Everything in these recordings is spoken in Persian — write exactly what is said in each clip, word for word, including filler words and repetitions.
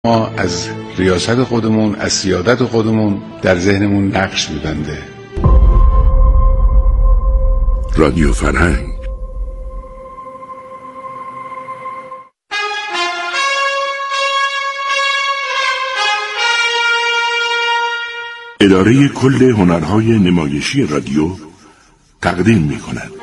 ما از ریاست خودمون، از سیادت خودمون در ذهنمون نقش می‌بنده. رادیو فرهنگ. اداره کل هنرهای نمایشی رادیو تقدیم می‌کند.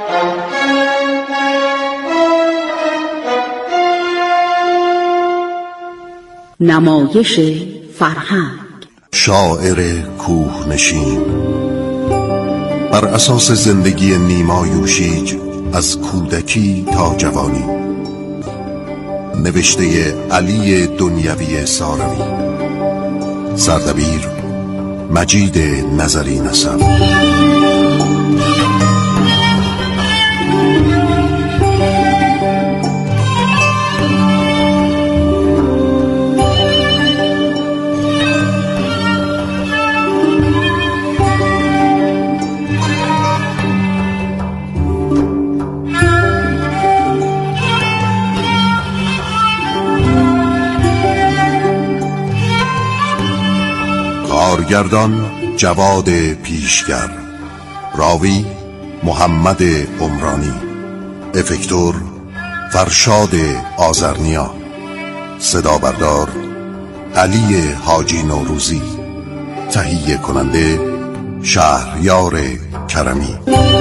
نمایش فرهنگ. شاعر کوهنشین بر اساس زندگی نیما یوشیج از کودکی تا جوانی، نوشته علی دنیوی ساروی، سردبیر مجید نظری نسب. کارگردان جواد پیشگر، راوی محمد عمرانی، افکتور فرشاد آذرنیا، صدا بردار علی حاجی نوروزی، تهیه کننده شهریار کرمی.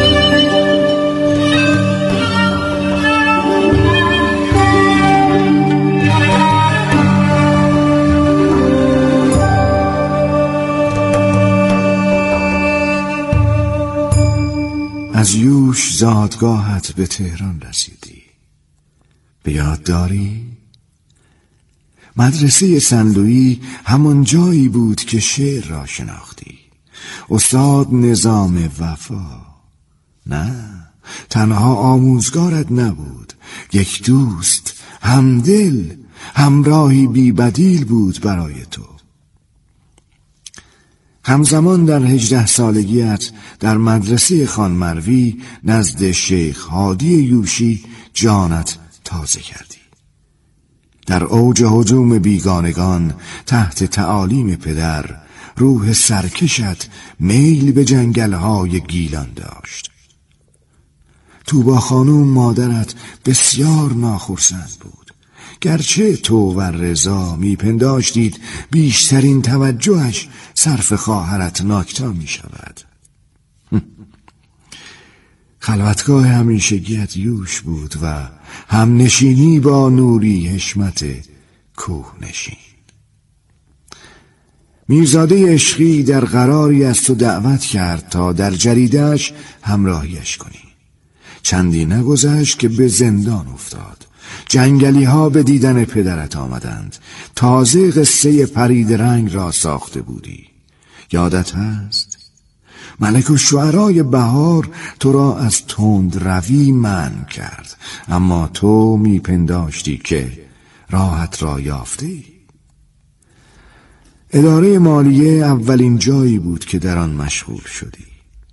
از یوش زادگاهت به تهران رسیدی، به یاد داری؟ مدرسه سنلویی همون جایی بود که شعر را شناختی. استاد نظام وفا نه تنها آموزگارت نبود، یک دوست، همدل، همراهی بی بدیل بود برای تو. همزمان در هجده سالگیت در مدرسه خان مروی نزد شیخ هادی یوشی جانت تازه کردی. در اوج هجوم بیگانگان تحت تعالیم پدر، روح سرکشت میل به جنگل‌های گیلان داشت. توبا خانوم مادرت بسیار ناخرسند بود، گرچه تو و رضا میپنداشتید بیشترین توجهش صرف خواهرت ناکتا می شود. خلوتگاه همیشگیت یوش بود و همنشینی با نوری حشمت کوهنشین. میرزاده عشقی در قراری از تو دعوت کرد تا در جریده‌اش همراهیش کنی. چندی نگذشت که به زندان افتاد. جنگلی ها به دیدن پدرت آمدند. تازه قصه پرید رنگ را ساخته بودی، یادت هست؟ ملک الشعرای بهار تو را از تند روی منع کرد، اما تو میپنداشتی که راحت را یافتی. اداره مالیه اولین جایی بود که در آن مشغول شدی.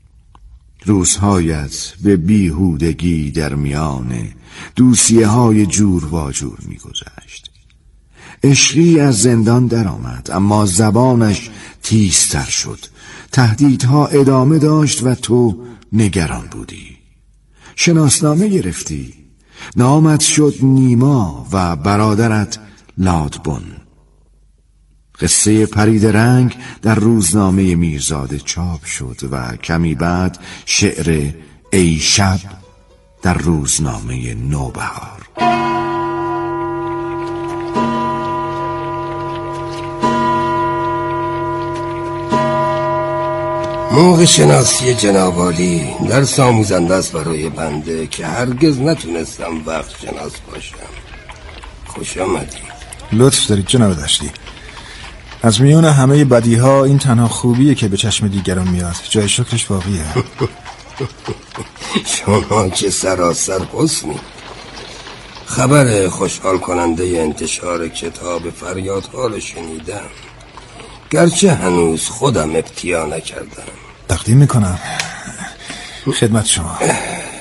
روزهایت به بیهودگی در میان دوسیه های جور و جور می گذشت. عشقی از زندان در آمد، اما زبانش تیزتر شد. تهدیدها ادامه داشت و تو نگران بودی. شناسنامه گرفتی. نامت شد نیما و برادرت لادبن. قصه پرید رنگ در روزنامه میرزاده چاپ شد و کمی بعد شعر ای شب در روزنامه نوبهار. موقع شناسی جناب عالی درس آموزنده است برای بنده که هرگز نتونستم وقت شناس باشم. خوش آمدید. لطف دارید جناب دشتی. از میون همه بدیها این تنها خوبیه که به چشم دیگران میاد. جای شکرش باقیه. شما که سراسر حسنی. خبر خوشحال کننده انتشار کتاب فریادها رو شنیدم، گرچه هنوز خودم ابتیا نکردم. تقدیم میکنم. خدمت شما.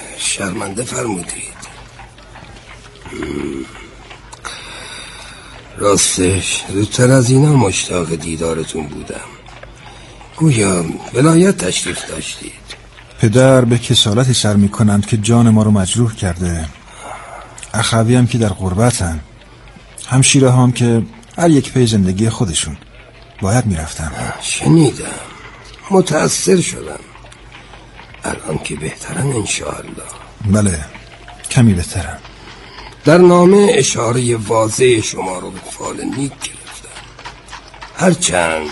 شرمنده فرمودید. راستش زودتر از اینا مشتاق دیدارتون بودم. گویا ولایت تشریف داشتید. پدر به کسالتی سر می کنند که جان ما رو مجروح کرده. اخوی هم که در غربتن، همشیره هم که هر یک پی زندگی خودشون. باید می رفتم. شنیدم، متأثر شدم. الان که بهترن انشاءالله. بله، کمی بهترن. در نامه اشاره واضح شما رو به فال نیک گرفتم. هرچند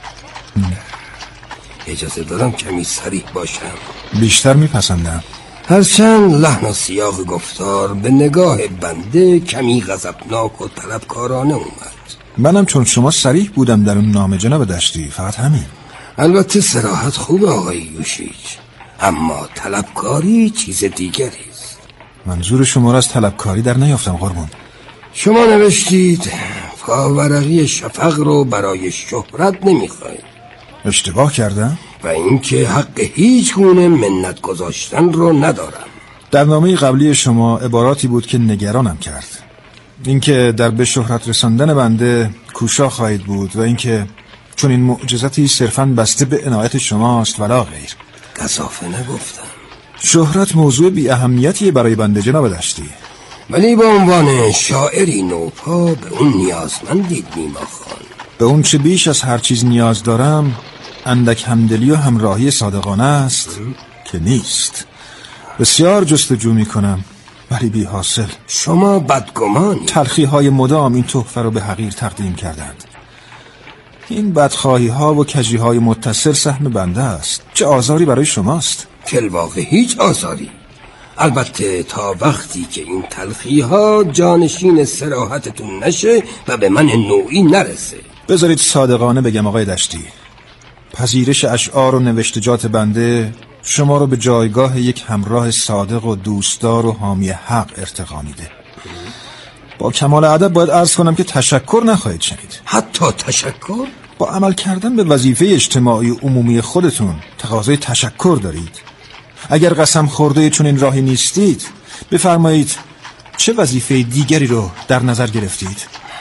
اجازه دارم کمی صریح باشم. بیشتر میپسندم. هرچند لحن و سیاق گفتار به نگاه بنده کمی غضبناک و طلبکارانه اومد. منم چون شما صریح بودم در اون نامه جناب دشتی، فقط همین. البته صراحت خوبه آقای یوشیچ، اما طلبکاری چیز دیگری است. منظور شما را از طلبکاری در نیافتم قربان. شما نوشتید پاورقی شفق رو برای شهرت نمیخواید. اشتباه کردم؟ و اینکه حق هیچ گونه منت گذاشتن رو ندارم. در نامه قبلی شما عباراتی بود که نگرانم کرد. اینکه در به شهرت رساندن بنده کوشا خواهید بود و اینکه چون این معجزاتی صرفاً بسته به عنایت شماست ولا غیر. گزافه نگفتم. شهرت موضوع بی اهمیتیه برای بنده جناب دشتی، ولی به عنوان شاعری نوپا به اون نیازمندید نیما خان. به اون چه بیش از هر چیز نیاز دارم اندک همدلی و همراهی صادقانه است که نیست. بسیار جستجو می کنم ولی بی حاصل. شما بدگمانی. تلخی های مدام این تحفه رو به حقیر تقدیم کردند. این بدخواهی ها و کجی های متصل سهم بنده است. چه آزاری برای شماست؟ کلواقع هیچ آزاری. البته تا وقتی که این تلخی ها جانشین صراحتتون نشه و به من نوعی نرسه. بذارید صادقانه بگم آقای دشتی، پذیرش اشعار و نوشتجات بنده شما رو به جایگاه یک همراه صادق و دوستدار و حامی حق ارتقا میده. با کمال ادب باید عرض کنم که تشکر نخواهید شنید. حتی تشکر؟ با عمل کردن به وظیفه اجتماعی و عمومی خودتون تقاضای تشکر دارید. اگر قسم خورده چون این راهی نیستید بفرمایید چه وظیفه دیگری رو در نظر گرفتید؟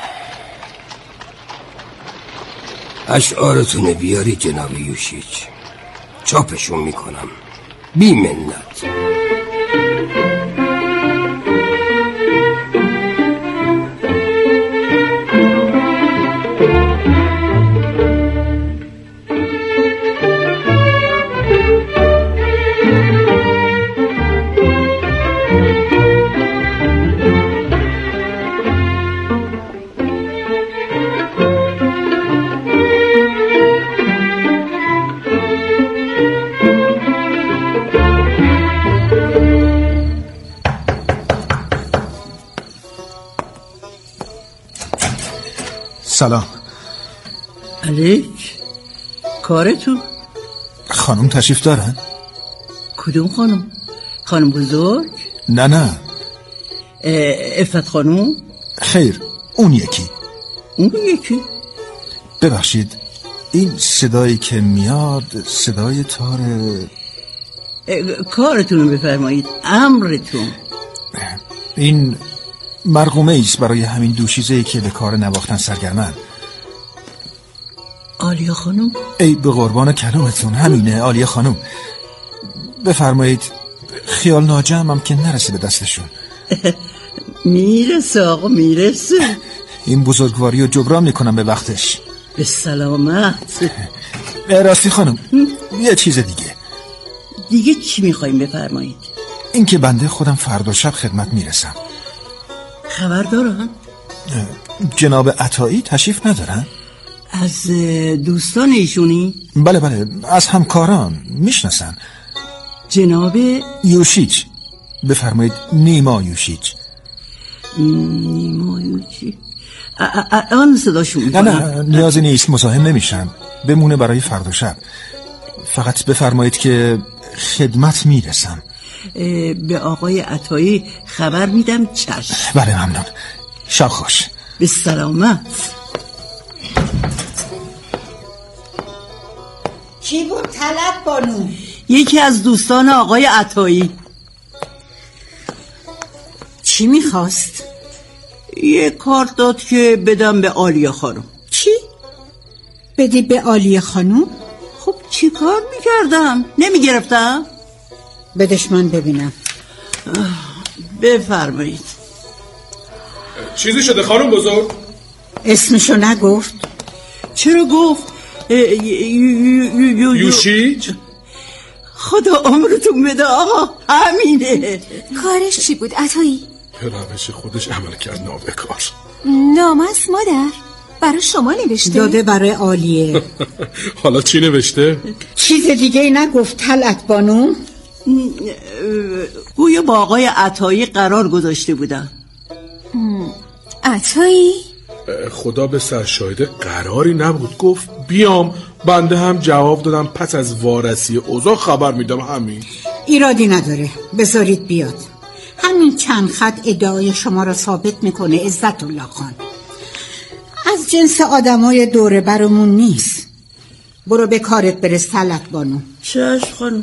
اشعارتون بیاری جناب یوشیچ، چاپشون میکنم بی منت. سلام. علیک، کارتون؟ خانم تشریف دارن؟ کدوم خانم؟ خانم بزرگ؟ نه نه. افت خانم؟ خیر، اون یکی. اون یکی؟ ببخشید، این صدایی که میاد صدای تار کارتون رو بفرمایید، امرتون. این مرقومه ایست برای همین دوشیزه‌ای که به کار نواختن سرگرمن. آلیا خانم؟ ای به قربان کلامتون، همینه آلیا خانم. بفرمایید، خیال ناجمم که نرسه به دستشون. میرسه آقا، میرسه. این بزرگواری رو جبران میکنم به وقتش. به سلامت. راستی خانم، یه چیز دیگه. دیگه چی میخواییم بفرمایید؟ این که بنده خودم فردا شب خدمت میرسم. خبر دارن؟ جناب عطایی تشریف ندارن؟ از دوستان ایشونی؟ بله بله، از همکاران میشناسن. جناب یوشیچ. بفرمایید نیما یوشیچ. نیما یوشیچ. آن صداشون میکنم. نه نه، نیازی نیست، مزاحم نمیشم. بمونه برای فردا شب. فقط بفرمایید که خدمت میرسم. به آقای عطایی خبر میدم. چشم. بله ممنون. شب خوش. به سلامت. کی بود طلب بانو؟ یکی از دوستان آقای عطایی. چی میخواست؟ یه کارت داد که بدم به عالیه خانم. چی؟ بدی به عالیه خانم؟ خب چی کار میکردم؟ نمیگرفتم؟ بدش من ببینم. بفرمایید. چیزی شده خانم بزرگ؟ اسمشو نگفت؟ چرا گفت؟ یوشیج؟ خدا عمرتون بده آقا، همینه. کارش چی بود عطایی؟ به روش خودش عمل کرد نابکار. نامه است مادر؟ برای شما نوشته؟ داده برای عالیه. حالا چی نوشته؟ چیز دیگه ای نگفت طلعت بانو؟ گویا با آقای عطایی قرار گذاشته بودن. عطایی؟ خدا به سرشاهده قراری نبود، گفت بیام، بنده هم جواب دادم پس از وارسی اوضاع خبر میدم. همین. ایرادی نداره، بذارید بیاد. همین چند خط ادعای شما را ثابت میکنه عزت الله خان از جنس آدمای دوره برمون نیست. برو به کارت برس طلعت بانو. چشم خانم.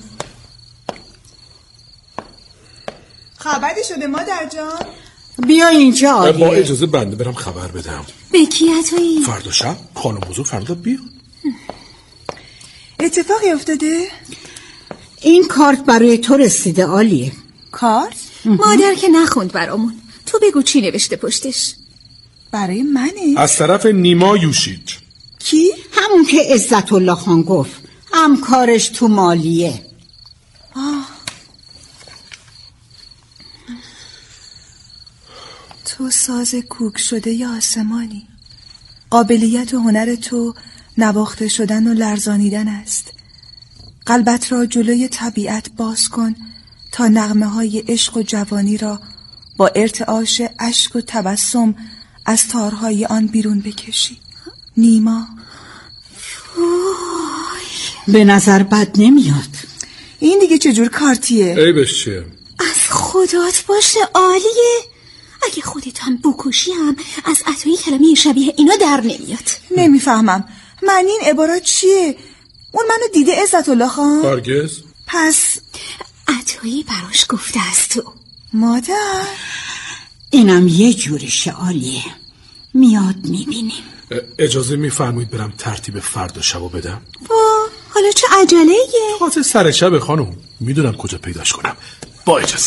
خبری شده مادر جان؟ بیا اینجا عالیه. با اجازه بنده برم خبر بدم. به کی عطایی؟ فردا شب خانم بزرگ فردا بیا. اتفاقی افتاده؟ این کارت برای تو رسیده عالیه. کارت؟ مادر که نخوند برامون. تو بگو چی نوشته پشتش. برای منه؟ از طرف نیما یوشیج. کی؟ همون که عزت الله خان گفت همکارش تو مالیه. آه. تو ساز کوک شده یا آسمانی. قابلیت و هنر تو نواخته شدن و لرزانیدن است. قلبت را جلوی طبیعت باز کن تا نغمه های عشق و جوانی را با ارتعاش اشک و تبسم از تارهای آن بیرون بکشی. نیما. به نظر بد نمیاد. این دیگه چجور کارتیه؟ عیبش چیه؟ از خدات باشه عالیه. اگه خودت هم بکشی هم از عطایی کلمه شبیه اینا در نمیاد. نمیفهمم معنی این عبارات چیه؟ اون منو دیده عزت الله خان؟ هرگز. پس عطایی براش گفته از تو. مادر اینم یه جورشه عالیه. میاد میبینیم. اجازه میفرمایید برم ترتیب فردا شبو بدم؟ با حالا چه عجله یه؟ خاطر سر شب خانم میدونم کجا پیداش کنم. با اجازه.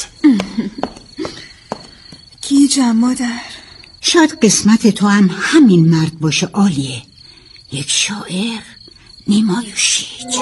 گیجم مادر. شاید قسمت تو هم همین مرد باشه عالیه. یک شاعر نیما یوشیج.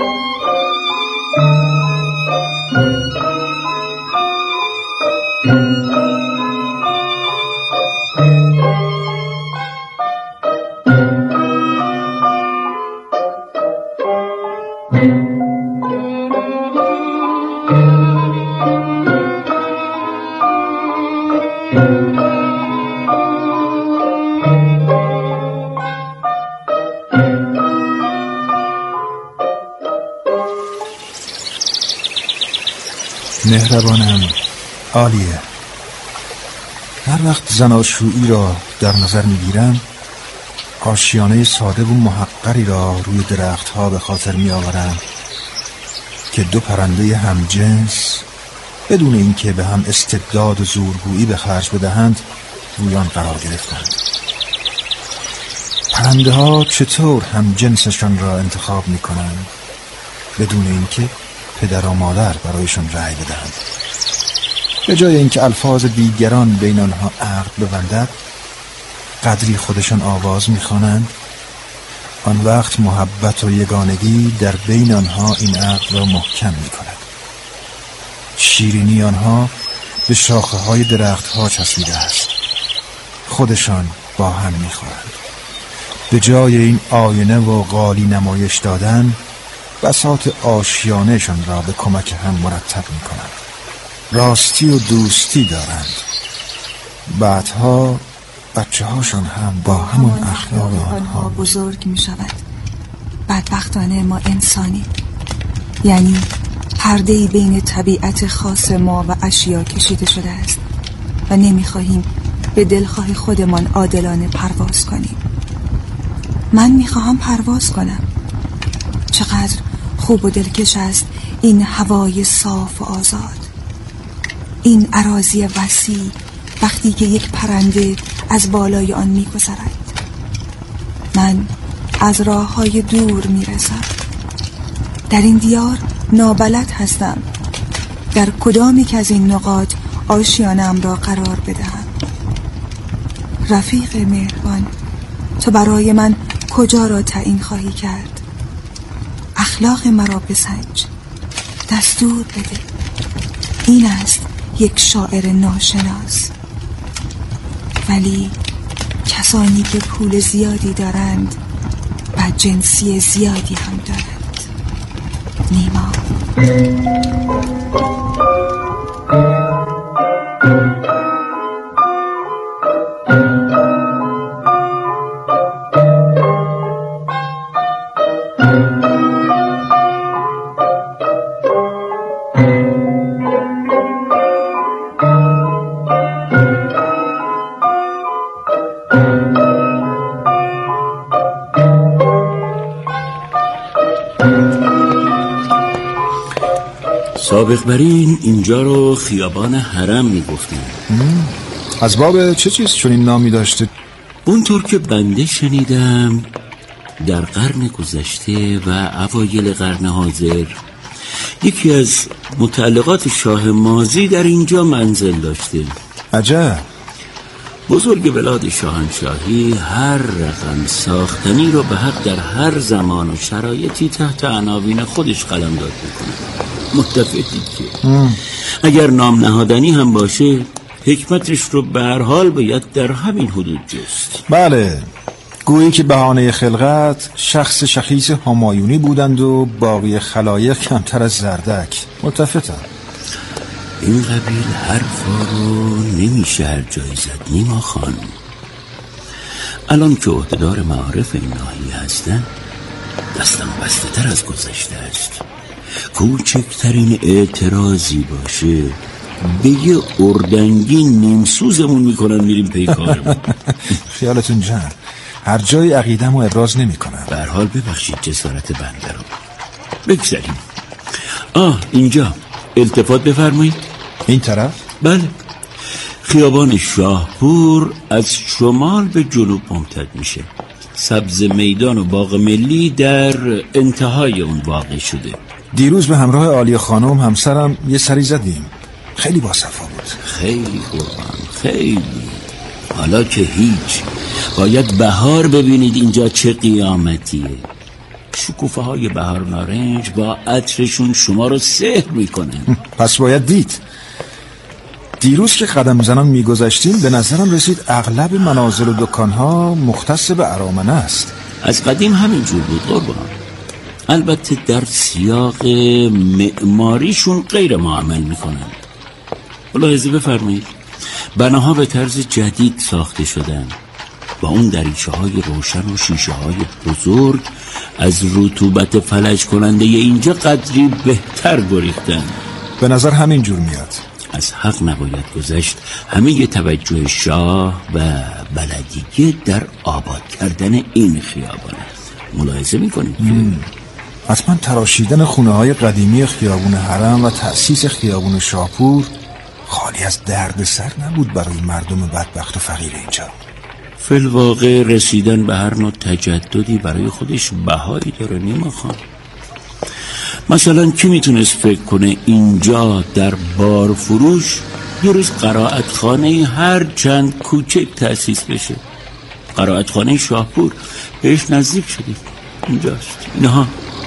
مهربانم عالیه. هر وقت زناشویی را در نظر میگیرم آشیانه ساده و محقری را روی درختها به خاطر می آورم که دو پرنده همجنس بدون اینکه به هم استبداد و زورگویی به خرج بدهند روی آن قرار گرفتند. پرنده ها چطور هم جنسشان را انتخاب می کنند بدون اینکه پدر و مادر برایشان رأی بدهند؟ به جای اینکه الفاظ دیگران بین آنها عقد ببندد قدری خودشان آواز می‌خوانند. آن وقت محبت و یگانگی در بین آنها این عقد را محکم می‌کند. شیرینی آنها به شاخه‌های درخت‌ها چسبیده است. خودشان با هم می‌خورند. به جای این آینه و قالی نمایش دادن بساط آشیانه‌شان را به کمک هم مرتب می‌کنند. راستی و دوستی دارند. بعدها بچه هاشون هم با همون اخلاق آنها بزرگ می شود. بدبختانه ما انسانی، یعنی پرده‌ای بین طبیعت خاص ما و اشیا کشیده شده است و نمی خواهیم به دلخواه خودمان عادلانه پرواز کنیم. من می خواهم پرواز کنم. چقدر خوب و دلکش است این هوای صاف و آزاد، این اراضی وسیع. وقتی که یک پرنده از بالای آن می‌گذرد. من از راه‌های دور می‌رسم. در این دیار نابلد هستم در کدامی که از این نقاط آشیانه‌ام را قرار بدهم. رفیق مهربان، تو برای من کجا را تعیین خواهی کرد؟ اخلاق مرا بسنج، دستور بده. این است یک شاعر ناشناس. ولی کسانی که پول زیادی دارند و جنسی زیادی هم دارند. نیما. سابق بر این اینجا رو خیابان حرم میگفتیم. از باب چه چیز چون این نامی داشته؟ اونطور که بنده شنیدم در قرن گذشته و اوایل قرن حاضر یکی از متعلقات شاه ماضی در اینجا منزل داشته. عجب. بزرگ بلاد شاهنشاهی هر رقم ساختنی رو به حق در هر زمان و شرایطی تحت عناوین خودش قلمداد میکنه. متفقی که اگر نام نهادنی هم باشه حکمتش رو به هر حال باید در همین حدود جست. بله، گویی که بهانه خلقت شخص شخیص همایونی بودند و باقی خلایق کمتر از زردک. متفقم. این قبیل حرفا رو نمیشه هر جایی زد نیما خان. الان که عهدهدار معارف این ناحیه هستن دستم بسته تر از گذشته است. کوچکترین اعتراضی باشه به یه اردنگی نیمسوزمون میکنن میریم پی کارمون. خیالتون جمع، هر جای عقیدم رو ابراز نمی کنم. به هر حال ببخشید جسارت بنده رو. بگذاریم. آه اینجا التفات بفرمایید. این طرف؟ بله. خیابان شاهپور از شمال به جنوب ممتد میشه. سبز میدان و باغ ملی در انتهای اون واقع شده. دیروز به همراه عالی خانم همسرم یه سری زدیم. خیلی باصفا بود. خیلی قربان، خیلی. حالا که هیچ، باید بهار ببینید اینجا چه قیامتیه. شکوفه های بهار نارنج با عطرشون شما رو سحر میکنن. پس باید دید. دیروز که قدم زنان میگذشتیم به نظرم رسید اغلب منازل و دکانها مختص به ارامنه است. از قدیم همین جور بود قربان. البته در سیاق معماریشون غیر معامل میکنن. ملاحظه بفرمایید، بناها به طرز جدید ساخته شدن و اون دریچه های روشن و شیشه های بزرگ از رطوبت فلج کننده اینجا قدری بهتر گریختن. به نظر همین جور میاد. از حق نباید گذشت همه توجه شاه و بلدیه در آباد کردن این خیابان است. ملاحظه میکنید؟ حتما تراشیدن خونه های قدیمی خیابون حرم و تأسیس خیابون شاهپور خالی از درد سر نبود برای مردم بدبخت و فقیر اینجا. فی‌الواقع رسیدن به هر نوع تجددی برای خودش بهایی داره نیما خان. مثلا کی میتونست فکر کنه اینجا در بار فروش یه روز قرائت خانه هر چند کوچک تأسیس بشه. قرائت خانه شاهپور بهش نزدیک شدیم. اینجاست. اینها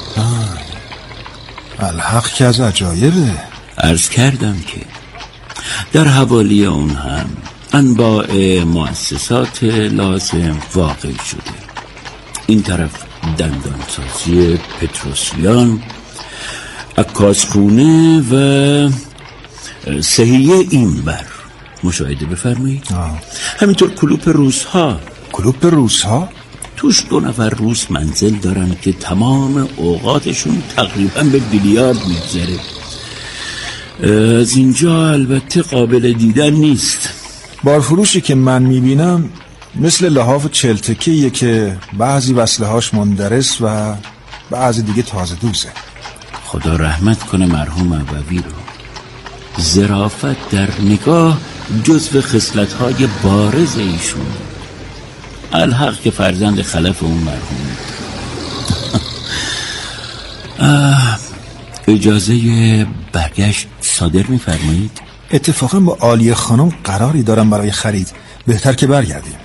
الحق که از عجایبه. عرض کردم که در حوالی اون هم انواع مؤسسات لازم واقع شده. این طرف دندانسازی پتروسیان، عکاسخونه و صحیح این بر. مشاهده بفرمایید. همینطور کلوپ روس‌ها. کلوپ روس‌ها؟ توش دو نفر روس منزل دارن که تمام اوقاتشون تقریبا به بیلیارد میگذره. از اینجا البته قابل دیدن نیست. بارفروشی که من میبینم مثل لحاف چلتکیه که بعضی وصلهاش مندرس و بعضی دیگه تازه دوزه. خدا رحمت کنه مرحوم ابوی رو. ظرافت در نگاه جزو خصلت‌های بارز ایشون. الحق که فرزند خلف اون مرحوم. اجازه برگشت صادر می‌فرمایید؟ اتفاقا با عالیه خانم قراری دارم برای خرید، بهتر که برگردیم.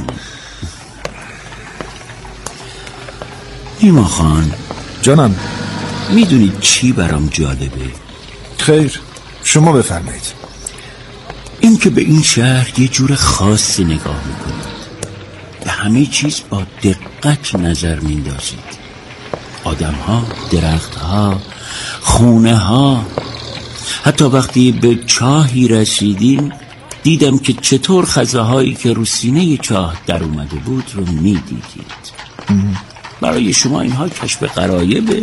نیما خان جانم، میدونید چی برام جالبه؟ خیر، شما بفرمایید. این که به این شهر یه جور خاصی نگاه میکنید، به همه چیز با دقت نظر میندازید. آدم ها، درخت ها، خونه ها. حتی وقتی به چاهی رسیدین دیدم که چطور خزه هایی که رو سینه چاه در اومده بود رو میدیدید. برای شما اینها کشف غرایبه؟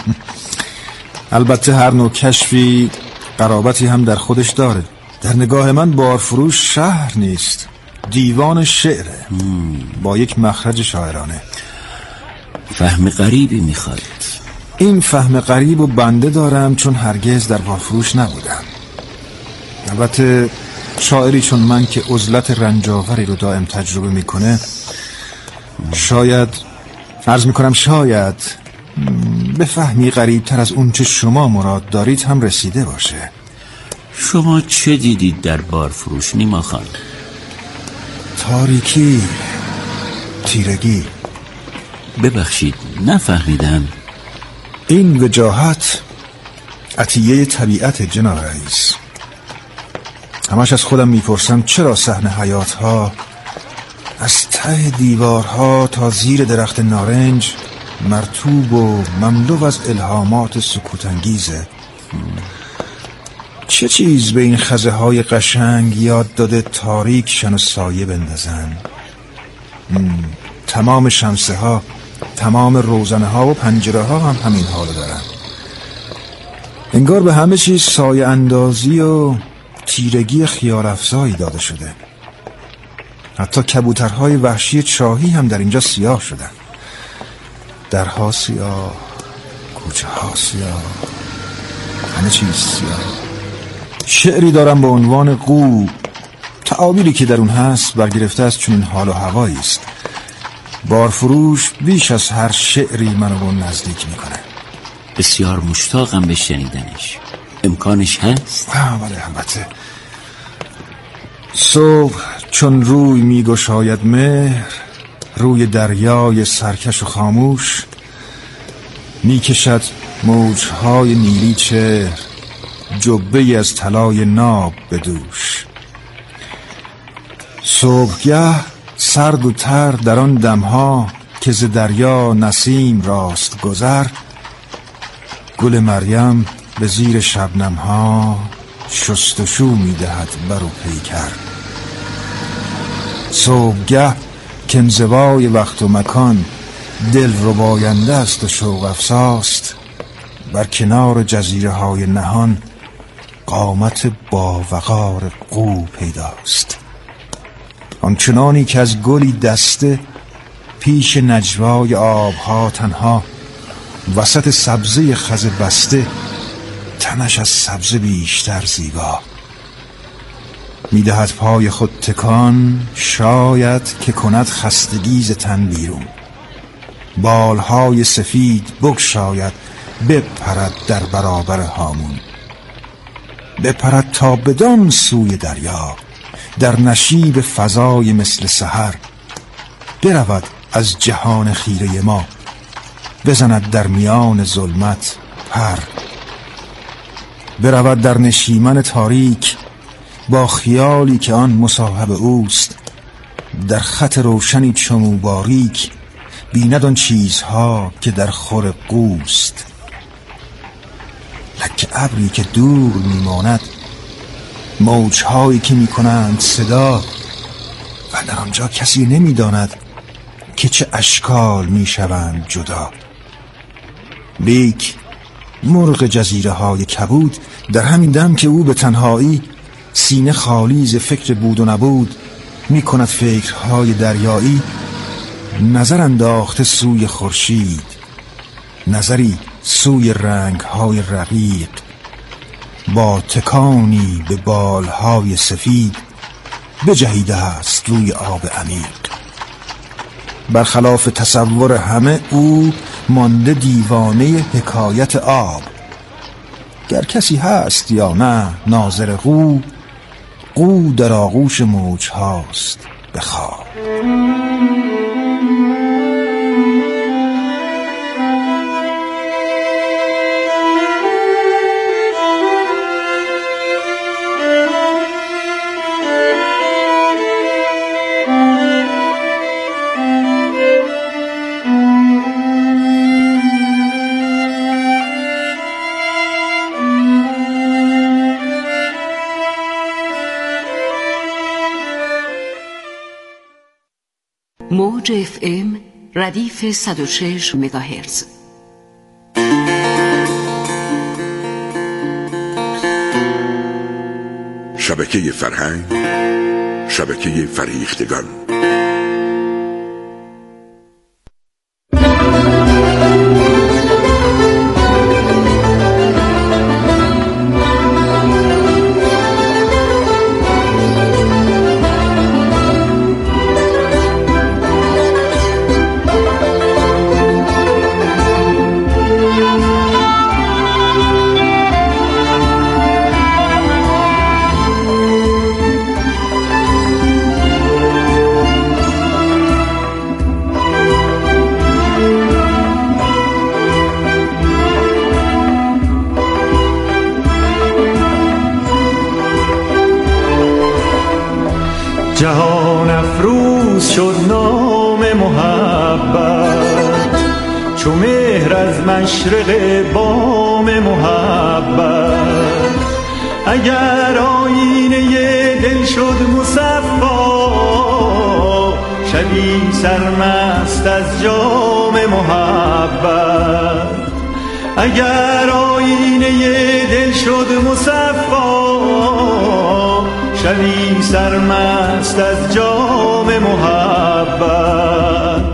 البته هر نوع کشفی قرابتی هم در خودش داره. در نگاه من بارفروش شهر نیست، دیوان شعره با یک مخرج شاعرانه. فهم غریبی میخواد. این فهم غریب و بنده دارم چون هرگز در بارفروش نبودم. البته شاعری چون من که عزلت رنجاوری رو دائم تجربه میکنه شاید عرض میکنم شاید به فهمی غریب تر از اون چه شما مراد دارید هم رسیده باشه. شما چه دیدید در بارفروش نیما خان؟ تاریکی، تیرگی. ببخشید نفهمیدم. این وجاهت عطیه طبیعت جناب رئیس. همش از خودم میپرسم چرا صحنه حیاتها از ته دیوارها تا زیر درخت نارنج مرطوب و مملو از الهامات سکوت‌انگیزه. چه چیز به این خزه های قشنگ یاد داده تاریک شن و سایه بندازن؟ تمام شمسه ها، تمام روزنه ها و پنجره ها هم همین حال دارن. انگار به همه چیز سایه اندازی و تیرگی خیال افزایی داده شده. حتی کبوترهای وحشی چاهی هم در اینجا سیاه شدن. درها سیاه، کوچه ها سیاه، همه چیز سیاه. شعری دارم به عنوان قو. تعابیری که در اون هست برگرفته از چنین حال و هوایی است. بارفروش بیش از هر شعری منو به اون نزدیک میکنه. بسیار مشتاقم به شنیدنش. امکانش هست؟ بله البته. صبح چون روی میگشاید مهر، روی دریای سرکش و خاموش میکشد موجهای نیلی چهر، جبه‌ای از طلای ناب به دوش. صبحگه سرد و تر در آن دمها که ز دریا نسیم راست گذر، گل مریم به زیر شبنمها شستشو میدهد بر و پیکر. صبحگه که انزوای وقت و مکان دل رباینده است و شوق افزاست، بر کنار جزیره های نهان قامت با وقار قو پیداست. آنچنانی که از گلی دسته پیش نجوای آبها تنها، وسط سبزه خز بسته تنش از سبزه بیشتر زیبا. میدهد پای خود تکان شاید که کند خستگی ز تن بیرون. بالهای سفید بگشاید بپرد در برابر هامون. بپرد تا بدان سوی دریا، در نشیب فضای مثل سحر. برود از جهان خیره ما، بزند در میان ظلمت پر. برود در نشیمن تاریک با خیالی که آن مصاحب اوست. در خط روشنی چمو باریک بیند آن چیزها که در خور قوست. لکه ابری که دور میماند، موجهایی که میکنند صدا، و در آنجا کسی نمیداند که چه اشکال میشوند جدا. لیک مرغ جزیره های کبود در همین دم که او به تنهایی سینه خالی ز فکر بود و نبود میکند فکرهای دریایی، نظر انداخته سوی خورشید، نظری سوی رنگهای رقیق، با تکانی به بالهای سفید بجهیده است روی آب عمیق. برخلاف تصور همه او مانده دیوانه حکایت آب. گر کسی هست یا نه ناظر قو، قو در آغوش موج هاست به خواب. موج اف ام ردیف صد و شش مگاهرتز. شبکه فرهنگ، شبکه فریختگان. جهان افروز شد نام محبت، چو مهر از مشرق بام محبت. اگر آینه دل شد مصفا، شبی سرمست از جام محبت. اگر آینه دل شد مصفا، شبی سرمست از جام محبت.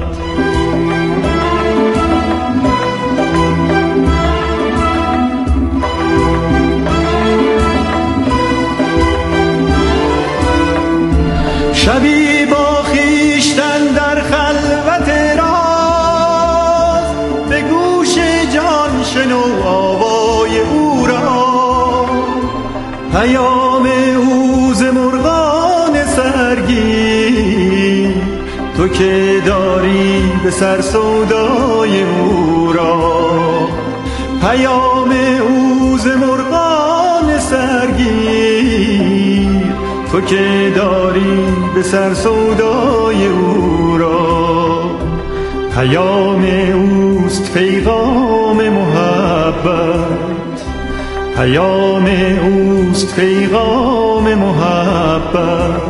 شبی با خویشتن در خلوت راز، به گوش جان شنو آوای او را. پیام او ز مرغان سرگیر، تو که داری به سر سودای او را. پیام او ز مرغان سرگیر، تو که داری به سر سودای او را. پیام اوست پیغام محبت، پیام اوست پیغام محبت.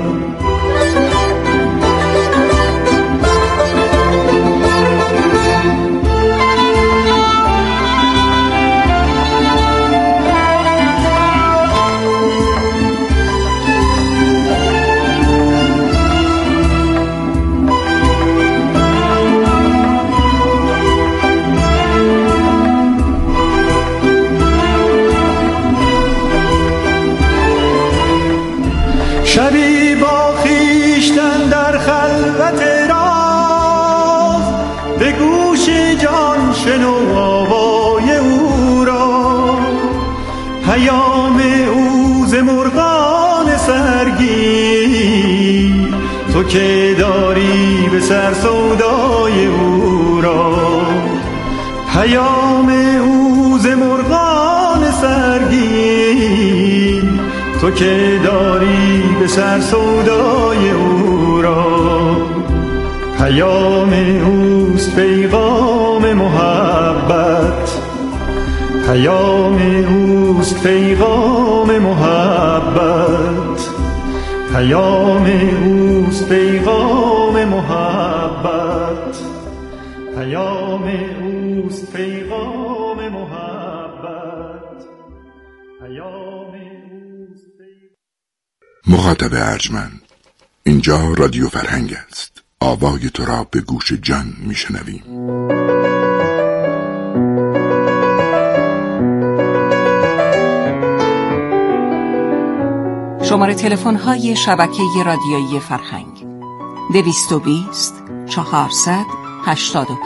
شبی با خویشتن در خلوت راز، به گوش جان شنو آوای او را. پیام او ز مرغان سرگیر، تو که داری به سر سودای او را. پیام او ز مرغان سرگیر، تو که داری به سر سودای او را. پیام اوست پیغام محبت، پیام اوست پیغام محبت. پیام اوست پیغام محبت، پیام اوست پیغام محبت. پیام مخاطب ارجمند، اینجا رادیو فرهنگ است. آوای تو را به گوش جان میشنویم. شماره تلفن های شبکه رادیویی فرهنگ دویست و بیست چهارصد هشتاد و